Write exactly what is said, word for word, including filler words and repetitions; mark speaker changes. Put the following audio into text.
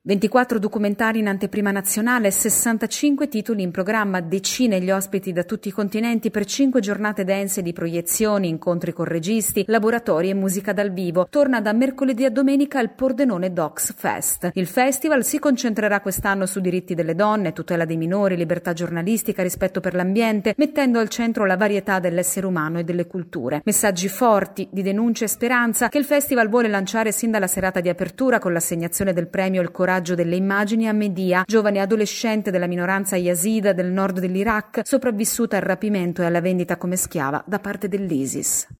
Speaker 1: ventiquattro documentari in anteprima nazionale, sessantacinque titoli in programma, decine gli ospiti da tutti i continenti per cinque giornate dense di proiezioni, incontri con registi, laboratori e musica dal vivo. Torna da mercoledì a domenica il Pordenone Docs Fest. Il festival si concentrerà quest'anno su diritti delle donne, tutela dei minori, libertà giornalistica, rispetto per l'ambiente, mettendo al centro la varietà dell'essere umano e delle culture. Messaggi forti di denuncia e speranza che il festival vuole lanciare sin dalla serata di apertura con l'assegnazione del premio Il Coraggio delle immagini a Medea, giovane adolescente della minoranza yazida del nord dell'Iraq, sopravvissuta al rapimento e alla vendita come schiava da parte dell'ISIS.